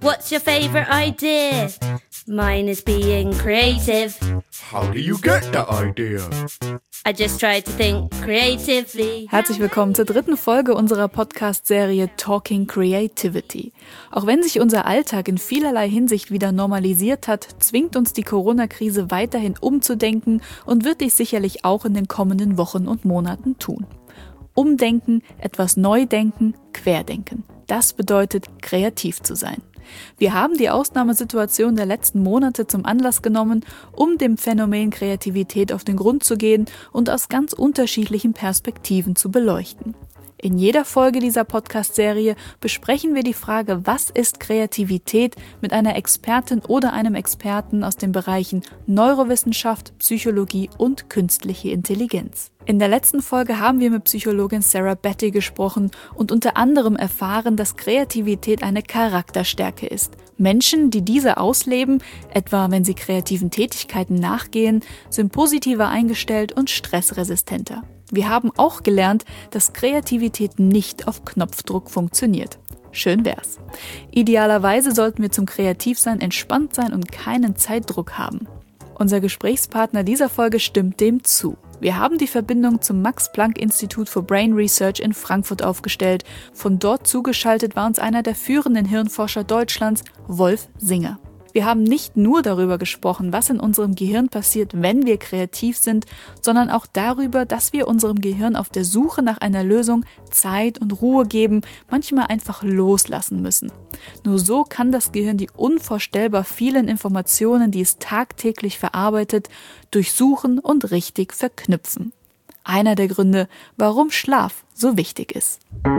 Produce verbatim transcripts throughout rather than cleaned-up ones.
What's your favorite idea? Mine is being creative. How do you get the idea? I just try to think creatively. Herzlich willkommen zur dritten Folge unserer Podcast-Serie Talking Creativity. Auch wenn sich unser Alltag in vielerlei Hinsicht wieder normalisiert hat, zwingt uns die Corona-Krise weiterhin umzudenken und wird dies sicherlich auch in den kommenden Wochen und Monaten tun. Umdenken, etwas neu denken, querdenken. Das bedeutet, kreativ zu sein. Wir haben die Ausnahmesituation der letzten Monate zum Anlass genommen, um dem Phänomen Kreativität auf den Grund zu gehen und aus ganz unterschiedlichen Perspektiven zu beleuchten. In jeder Folge dieser Podcast-Serie besprechen wir die Frage, was ist Kreativität, mit einer Expertin oder einem Experten aus den Bereichen Neurowissenschaft, Psychologie und künstliche Intelligenz. In der letzten Folge haben wir mit Psychologin Sarah Betty gesprochen und unter anderem erfahren, dass Kreativität eine Charakterstärke ist. Menschen, die diese ausleben, etwa wenn sie kreativen Tätigkeiten nachgehen, sind positiver eingestellt und stressresistenter. Wir haben auch gelernt, dass Kreativität nicht auf Knopfdruck funktioniert. Schön wär's. Idealerweise sollten wir zum Kreativsein entspannt sein und keinen Zeitdruck haben. Unser Gesprächspartner dieser Folge stimmt dem zu. Wir haben die Verbindung zum Max-Planck-Institut for Brain Research in Frankfurt aufgestellt. Von dort zugeschaltet war uns einer der führenden Hirnforscher Deutschlands, Wolf Singer. Wir haben nicht nur darüber gesprochen, was in unserem Gehirn passiert, wenn wir kreativ sind, sondern auch darüber, dass wir unserem Gehirn auf der Suche nach einer Lösung Zeit und Ruhe geben, manchmal einfach loslassen müssen. Nur so kann das Gehirn die unvorstellbar vielen Informationen, die es tagtäglich verarbeitet, durchsuchen und richtig verknüpfen. Einer der Gründe, warum Schlaf so wichtig ist.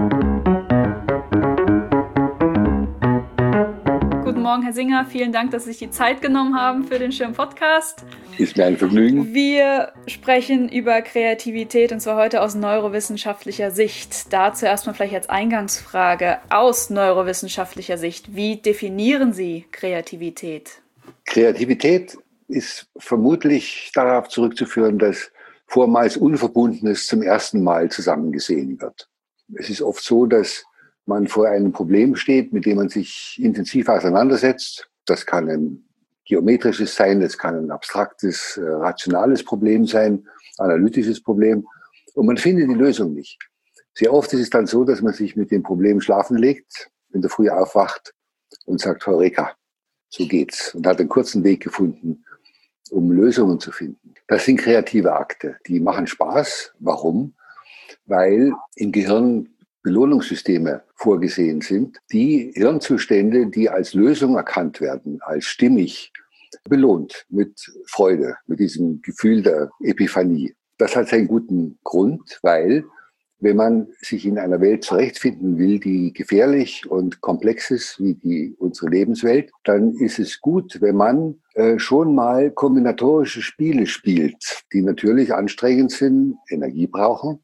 Guten Morgen, Herr Singer. Vielen Dank, dass Sie sich die Zeit genommen haben für den schönen Podcast. Ist mir ein Vergnügen. Wir sprechen über Kreativität und zwar heute aus neurowissenschaftlicher Sicht. Dazu erstmal vielleicht als Eingangsfrage aus neurowissenschaftlicher Sicht. Wie definieren Sie Kreativität? Kreativität ist vermutlich darauf zurückzuführen, dass vormals Unverbundenes zum ersten Mal zusammengesehen wird. Es ist oft so, dass man vor einem Problem steht, mit dem man sich intensiv auseinandersetzt. Das kann ein geometrisches sein, das kann ein abstraktes, äh, rationales Problem sein, analytisches Problem. Und man findet die Lösung nicht. Sehr oft ist es dann so, dass man sich mit dem Problem schlafen legt, in der Früh aufwacht und sagt, Heureka, so geht's. Und hat einen kurzen Weg gefunden, um Lösungen zu finden. Das sind kreative Akte, die machen Spaß. Warum? Weil im Gehirn Belohnungssysteme vorgesehen sind, die Hirnzustände, die als Lösung erkannt werden, als stimmig, belohnt mit Freude, mit diesem Gefühl der Epiphanie. Das hat seinen guten Grund, weil wenn man sich in einer Welt zurechtfinden will, die gefährlich und komplex ist, wie die unsere Lebenswelt, dann ist es gut, wenn man äh, schon mal kombinatorische Spiele spielt, die natürlich anstrengend sind, Energie brauchen,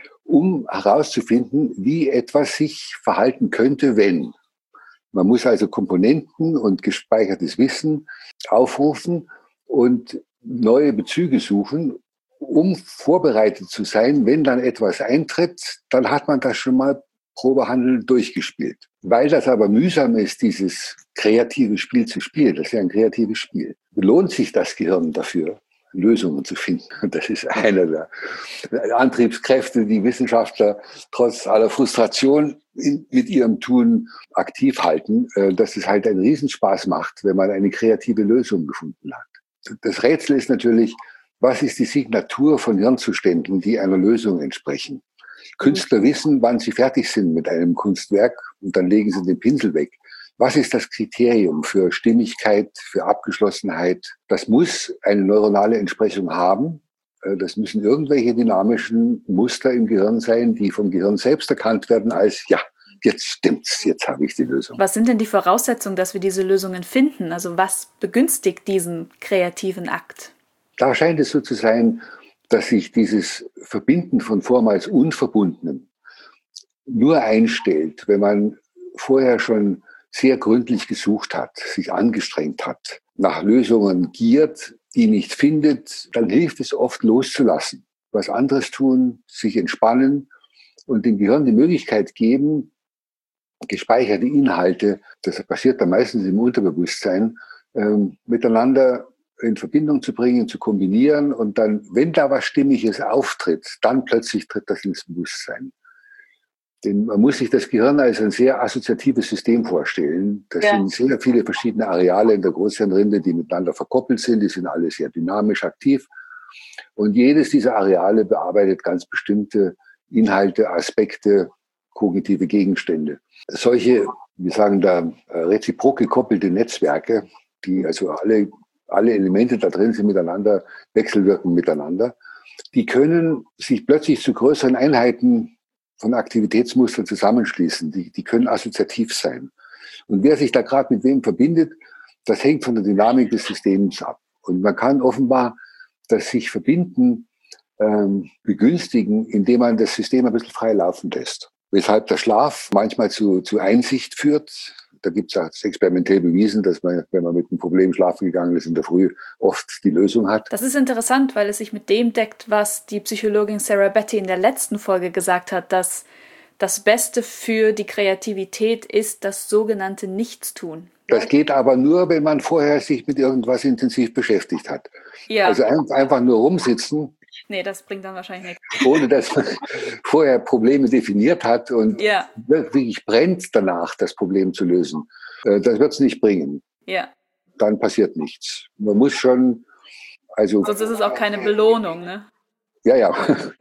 um herauszufinden, wie etwas sich verhalten könnte, wenn. Man muss also Komponenten und gespeichertes Wissen aufrufen und neue Bezüge suchen, um vorbereitet zu sein, wenn dann etwas eintritt, dann hat man das schon mal Probehandel durchgespielt. Weil das aber mühsam ist, dieses kreative Spiel zu spielen, das ist ja ein kreatives Spiel, lohnt sich das Gehirn dafür, Lösungen zu finden. Und das ist einer der Antriebskräfte, die Wissenschaftler trotz aller Frustration in, mit ihrem Tun aktiv halten, dass es halt einen Riesenspaß macht, wenn man eine kreative Lösung gefunden hat. Das Rätsel ist natürlich, was ist die Signatur von Hirnzuständen, die einer Lösung entsprechen? Künstler wissen, wann sie fertig sind mit einem Kunstwerk und dann legen sie den Pinsel weg. Was ist das Kriterium für Stimmigkeit, für Abgeschlossenheit? Das muss eine neuronale Entsprechung haben. Das müssen irgendwelche dynamischen Muster im Gehirn sein, die vom Gehirn selbst erkannt werden als, ja, jetzt stimmt's, jetzt habe ich die Lösung. Was sind denn die Voraussetzungen, dass wir diese Lösungen finden? Also was begünstigt diesen kreativen Akt? Da scheint es so zu sein, dass sich dieses Verbinden von vormals Unverbundenem nur einstellt, wenn man vorher schon sehr gründlich gesucht hat, sich angestrengt hat, nach Lösungen giert, die nicht findet, dann hilft es oft loszulassen, was anderes tun, sich entspannen und dem Gehirn die Möglichkeit geben, gespeicherte Inhalte, das passiert dann meistens im Unterbewusstsein, ähm, miteinander in Verbindung zu bringen, zu kombinieren und dann, wenn da was Stimmiges auftritt, dann plötzlich tritt das ins Bewusstsein. Denn man muss sich das Gehirn als ein sehr assoziatives System vorstellen. Das ja. sind sehr viele verschiedene Areale in der Großhirnrinde, die miteinander verkoppelt sind. Die sind alle sehr dynamisch aktiv. Und jedes dieser Areale bearbeitet ganz bestimmte Inhalte, Aspekte, kognitive Gegenstände. Solche, wir sagen da, reziprok gekoppelte Netzwerke, die also alle, alle Elemente da drin sind miteinander, wechselwirken miteinander, die können sich plötzlich zu größeren Einheiten von Aktivitätsmustern zusammenschließen. Die, die können assoziativ sein. Und wer sich da gerade mit wem verbindet, das hängt von der Dynamik des Systems ab. Und man kann offenbar das sich verbinden ähm, begünstigen, indem man das System ein bisschen frei laufen lässt. Weshalb der Schlaf manchmal zu, zu Einsicht führt. Da gibt es auch experimentell bewiesen, dass man, wenn man mit einem Problem schlafen gegangen ist in der Früh, oft die Lösung hat. Das ist interessant, weil es sich mit dem deckt, was die Psychologin Sarah Betty in der letzten Folge gesagt hat, dass das Beste für die Kreativität ist das sogenannte Nichtstun. Das geht aber nur, wenn man vorher sich mit irgendwas intensiv beschäftigt hat. Ja. Also einfach nur rumsitzen. Nee, das bringt dann wahrscheinlich nichts. Ohne dass man vorher Probleme definiert hat und ja. wirklich brennt danach, das Problem zu lösen. Das wird es nicht bringen. Ja. Dann passiert nichts. Man muss schon, also. Sonst ist es auch keine Belohnung, ne? Ja, ja.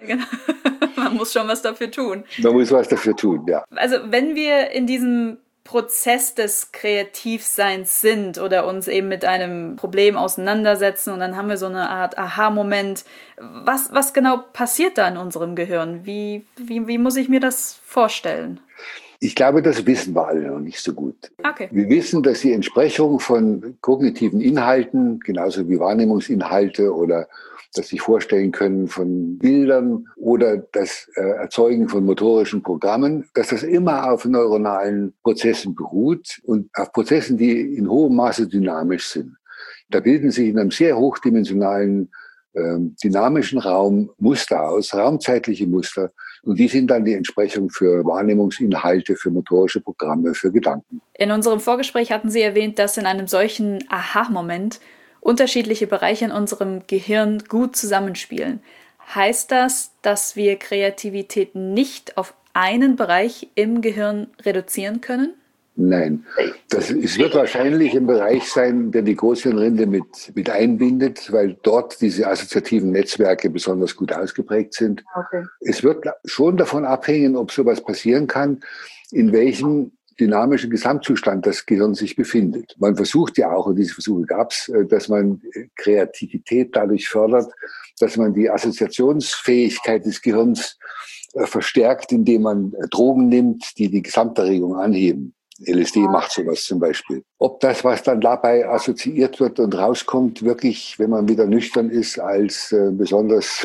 Man muss schon was dafür tun. Man muss was dafür tun, ja. Also wenn wir in diesem Prozess des Kreativseins sind oder uns eben mit einem Problem auseinandersetzen und dann haben wir so eine Art Aha-Moment. Was, was genau passiert da in unserem Gehirn? Wie, wie, wie muss ich mir das vorstellen? Ich glaube, das wissen wir alle noch nicht so gut. Okay. Wir wissen, dass die Entsprechung von kognitiven Inhalten, genauso wie Wahrnehmungsinhalte oder das sich vorstellen können von Bildern oder das äh, Erzeugen von motorischen Programmen, dass das immer auf neuronalen Prozessen beruht und auf Prozessen, die in hohem Maße dynamisch sind. Da bilden sich in einem sehr hochdimensionalen, äh, dynamischen Raum Muster aus, raumzeitliche Muster, und die sind dann die Entsprechung für Wahrnehmungsinhalte, für motorische Programme, für Gedanken. In unserem Vorgespräch hatten Sie erwähnt, dass in einem solchen Aha-Moment unterschiedliche Bereiche in unserem Gehirn gut zusammenspielen. Heißt das, dass wir Kreativität nicht auf einen Bereich im Gehirn reduzieren können? Nein. Das, es wird wahrscheinlich ein Bereich sein, der die Großhirnrinde mit, mit einbindet, weil dort diese assoziativen Netzwerke besonders gut ausgeprägt sind. Okay. Es wird schon davon abhängen, ob sowas passieren kann, in welchem dynamischen Gesamtzustand das Gehirn sich befindet. Man versucht ja auch, und diese Versuche gab es, dass man Kreativität dadurch fördert, dass man die Assoziationsfähigkeit des Gehirns verstärkt, indem man Drogen nimmt, die die Gesamterregung anheben. L S D macht sowas zum Beispiel. Ob das, was dann dabei assoziiert wird und rauskommt, wirklich, wenn man wieder nüchtern ist, als äh, besonders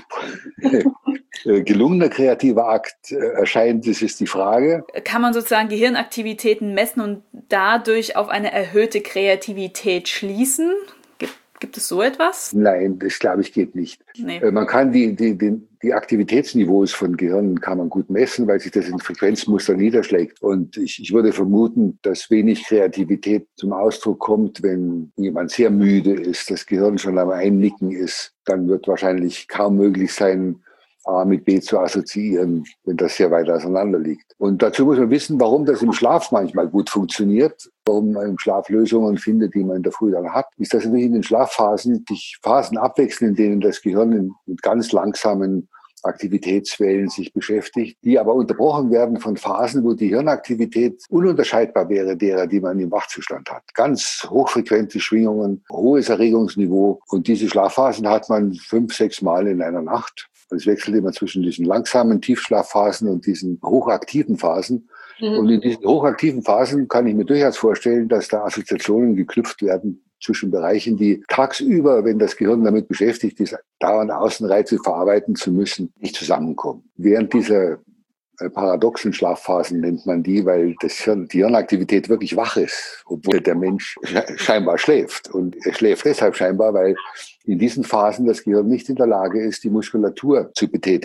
äh, gelungener kreativer Akt äh, erscheint, das ist die Frage. Kann man sozusagen Gehirnaktivitäten messen und dadurch auf eine erhöhte Kreativität schließen? Gibt, gibt es so etwas? Nein, das glaube ich geht nicht. Nee. Äh, man kann die, die, die, die Aktivitätsniveaus von Gehirnen kann man gut messen, weil sich das in Frequenzmuster niederschlägt. Und ich, ich würde vermuten, dass wenig Kreativität zum Ausdruck kommt, wenn jemand sehr müde ist, das Gehirn schon am Einnicken ist. Dann wird wahrscheinlich kaum möglich sein, A mit B zu assoziieren, wenn das sehr weit auseinander liegt. Und dazu muss man wissen, warum das im Schlaf manchmal gut funktioniert, warum man im Schlaf Lösungen findet, die man in der Früh dann hat, ist, dass natürlich in den Schlafphasen sich Phasen abwechseln, in denen das Gehirn mit ganz langsamen Aktivitätswellen sich beschäftigt, die aber unterbrochen werden von Phasen, wo die Hirnaktivität ununterscheidbar wäre derer, die man im Wachzustand hat. Ganz hochfrequente Schwingungen, hohes Erregungsniveau, und diese Schlafphasen hat man fünf, sechs Mal in einer Nacht. Es wechselt immer zwischen diesen langsamen Tiefschlafphasen und diesen hochaktiven Phasen. Mhm. Und in diesen hochaktiven Phasen kann ich mir durchaus vorstellen, dass da Assoziationen geknüpft werden zwischen Bereichen, die tagsüber, wenn das Gehirn damit beschäftigt ist, dauernd Außenreize verarbeiten zu müssen, nicht zusammenkommen. Während dieser paradoxen Schlafphasen nennt man die, weil das Hirn, die Hirnaktivität wirklich wach ist, obwohl der Mensch scheinbar schläft. Und er schläft deshalb scheinbar, weil in diesen Phasen das Gehirn nicht in der Lage ist, die Muskulatur zu betätigen.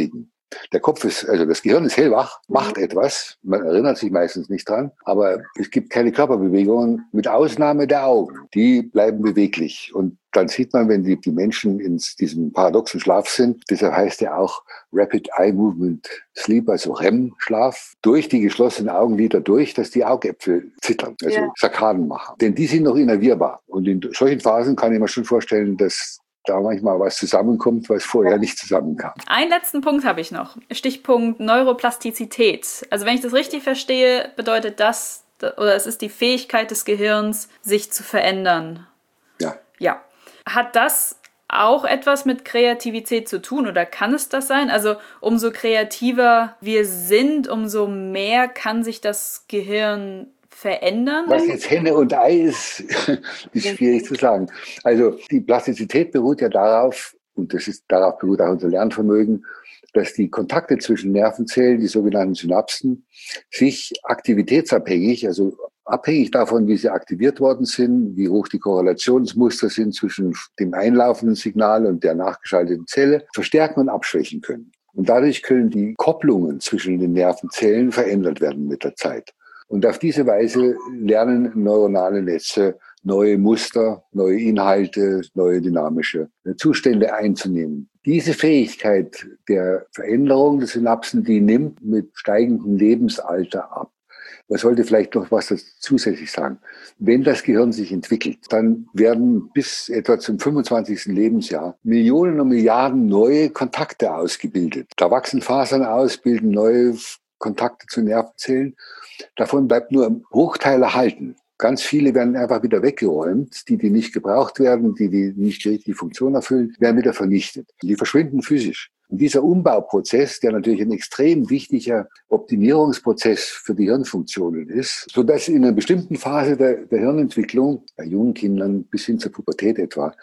Der Kopf ist, also das Gehirn ist hellwach, macht etwas, man erinnert sich meistens nicht dran, aber es gibt keine Körperbewegungen, mit Ausnahme der Augen. Die bleiben beweglich. Und dann sieht man, wenn die, die Menschen in diesem paradoxen Schlaf sind, deshalb heißt er auch Rapid Eye Movement Sleep, also R E M-Schlaf, durch die geschlossenen Augenlider durch, dass die Augäpfel zittern, also ja. Sarkaden machen. Denn die sind noch innervierbar. Und in solchen Phasen kann ich mir schon vorstellen, dass da manchmal was zusammenkommt, was vorher nicht zusammenkam. Einen letzten Punkt habe ich noch. Stichpunkt Neuroplastizität. Also wenn ich das richtig verstehe, bedeutet das, oder es ist die Fähigkeit des Gehirns, sich zu verändern. Ja. Ja. Hat das auch etwas mit Kreativität zu tun oder kann es das sein? Also umso kreativer wir sind, umso mehr kann sich das Gehirn verändern? Was jetzt Henne und Ei ist, ist schwierig zu sagen. Also die Plastizität beruht ja darauf, und das ist, darauf beruht auch unser Lernvermögen, dass die Kontakte zwischen Nervenzellen, die sogenannten Synapsen, sich aktivitätsabhängig, also abhängig davon, wie sie aktiviert worden sind, wie hoch die Korrelationsmuster sind zwischen dem einlaufenden Signal und der nachgeschalteten Zelle, verstärken und abschwächen können. Und dadurch können die Kopplungen zwischen den Nervenzellen verändert werden mit der Zeit. Und auf diese Weise lernen neuronale Netze neue Muster, neue Inhalte, neue dynamische Zustände einzunehmen. Diese Fähigkeit der Veränderung der Synapsen, die nimmt mit steigendem Lebensalter ab. Man sollte vielleicht noch was zusätzlich sagen. Wenn das Gehirn sich entwickelt, dann werden bis etwa zum fünfundzwanzigsten Lebensjahr Millionen und Milliarden neue Kontakte ausgebildet. Da wachsen Fasern aus, bilden neue Kontakte zu Nervenzellen. Davon bleibt nur ein Bruchteil erhalten. Ganz viele werden einfach wieder weggeräumt. Die, die nicht gebraucht werden, die, die nicht die Funktion erfüllen, werden wieder vernichtet. Die verschwinden physisch. Und dieser Umbauprozess, der natürlich ein extrem wichtiger Optimierungsprozess für die Hirnfunktionen ist, sodass in einer bestimmten Phase der, der Hirnentwicklung, bei jungen Kindern bis hin zur Pubertät etwa,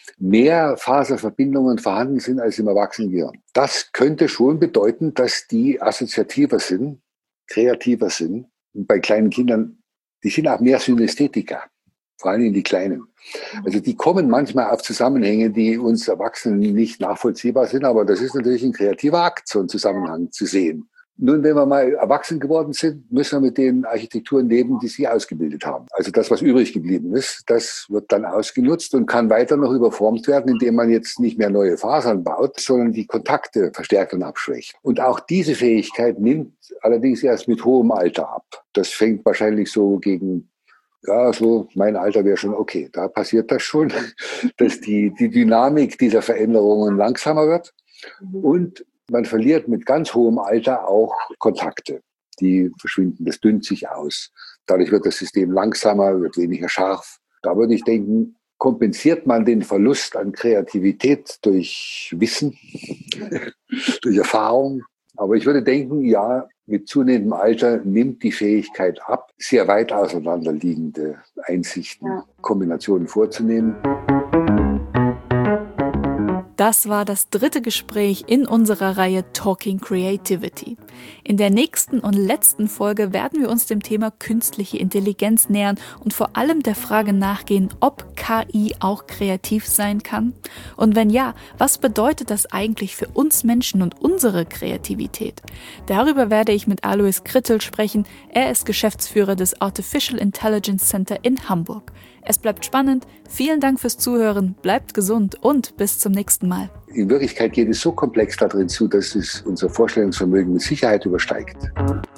mehr Faserverbindungen vorhanden sind als im Erwachsenengehirn. Das könnte schon bedeuten, dass die assoziativer sind, kreativer sind. Und bei kleinen Kindern, die sind auch mehr Synästhetiker, vor allem die Kleinen. Also die kommen manchmal auf Zusammenhänge, die uns Erwachsenen nicht nachvollziehbar sind, aber das ist natürlich ein kreativer Akt, so einen Zusammenhang zu sehen. Nun, wenn wir mal erwachsen geworden sind, müssen wir mit den Architekturen leben, die sie ausgebildet haben. Also das, was übrig geblieben ist, das wird dann ausgenutzt und kann weiter noch überformt werden, indem man jetzt nicht mehr neue Fasern baut, sondern die Kontakte verstärkt und abschwächt. Und auch diese Fähigkeit nimmt allerdings erst mit hohem Alter ab. Das fängt wahrscheinlich so gegen, ja, so mein Alter wäre schon okay. Da passiert das schon, dass die, die Dynamik dieser Veränderungen langsamer wird und man verliert mit ganz hohem Alter auch Kontakte. Die verschwinden, das dünnt sich aus. Dadurch wird das System langsamer, wird weniger scharf. Da würde ich denken, kompensiert man den Verlust an Kreativität durch Wissen, durch Erfahrung. Aber ich würde denken, ja, mit zunehmendem Alter nimmt die Fähigkeit ab, sehr weit auseinanderliegende Einsichten, ja. Kombinationen vorzunehmen. Das war das dritte Gespräch in unserer Reihe Talking Creativity. In der nächsten und letzten Folge werden wir uns dem Thema künstliche Intelligenz nähern und vor allem der Frage nachgehen, ob K I auch kreativ sein kann. Und wenn ja, was bedeutet das eigentlich für uns Menschen und unsere Kreativität? Darüber werde ich mit Alois Krittel sprechen. Er ist Geschäftsführer des Artificial Intelligence Center in Hamburg. Es bleibt spannend. Vielen Dank fürs Zuhören. Bleibt gesund und bis zum nächsten Mal. In Wirklichkeit geht es so komplex da drin zu, dass es unser Vorstellungsvermögen mit Sicherheit übersteigt.